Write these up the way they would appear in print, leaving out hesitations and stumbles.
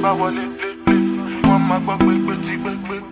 bá wọlé lé wọ́n máa gbọ́ pé tí gbé.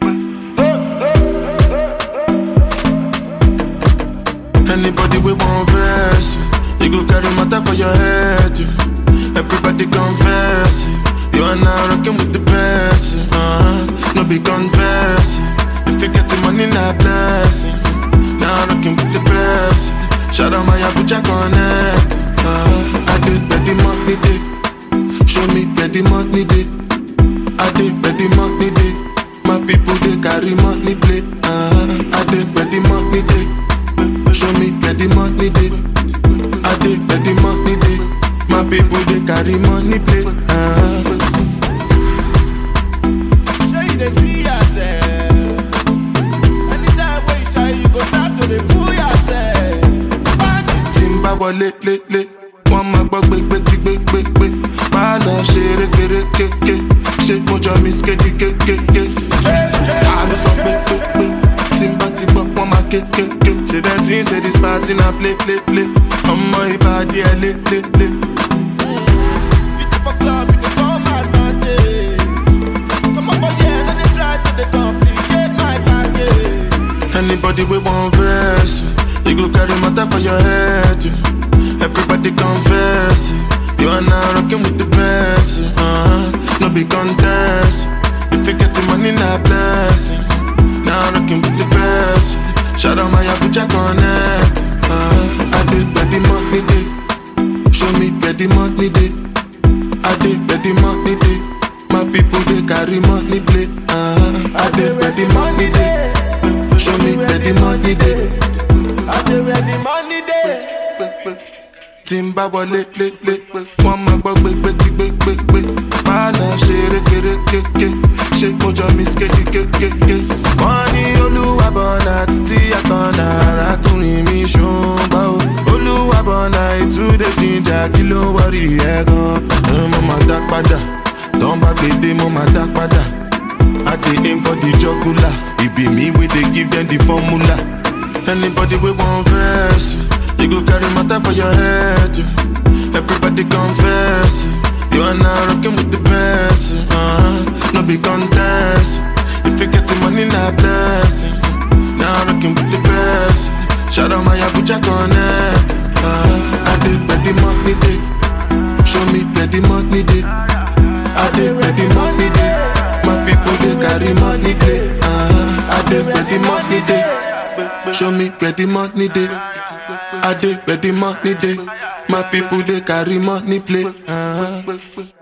Anybody we want verse, you go carry matter for your head. Everybody confess, you are now rocking with the best. No be confess, if you get the money, not blessing. Now rocking with the best. Shout out my Abuja connect. I did where the money day. Show me where the money day. I did where the money day. My people they carry money play. I did where the money day. Show me where the money day. I did where the money day. My people they carry money play. Show you they see yourself. Anytime when you shy, you go start to dey fool yourself. Timba wọlé lé wọ́n máa gbọ́ gbé. Máa lọ ṣe rékérékéké. Ṣé mo jọ miss kékékéké? Ta ló sọ pé. Timba ti gbọ́ wọ́n máa kékéké. Ṣé dem ti ń say this party na play. Ọmọ ìbàdí ẹ̀ lé. You dey for club, you dey come advantage. Come up for here, no dey try to dey complicate my package. Anybody we want verse, you go carry matter for your head. Everybody confess, you are now rocking with the best. No be contest, if you get the money, not blessing. Now rocking with the best. Shout out my Abuja connect. I did where the money day. Show me where the money day. I did where the money day. My people they carry money play. I did where the money day. Show me where the money day. I dey where the money dey. Timba wọlé lé wọ́n máa gbọ́ gbé. Máa lọ ṣe rékérékéké. Ṣé mo jọ miss kékékéké? Wọ́n ní Olúwabọ̀nà títí àkànnà arákùnrin mi ṣùgbọ́n o. Olúwabọ̀nà ìtúndé jíjà kí ló wọ́rí ẹ̀ gan. Mo máa dá padà, tán bá gbèdé mo máa dá padà. I dey aim for the jugular, it be me wey dey give them the formula. Anybody we want verse, you go carry matter for your head. Everybody confess, you are now rocking with the best. No be contest, if you get the money, not blessing. Now rocking with the best. Shout out my Abuja connect. I did where the money day. Show me where the money day. I did where the money day. My people they carry money play. I did where the money day. Show me where the money day. I did where the money day. My people they carry money play.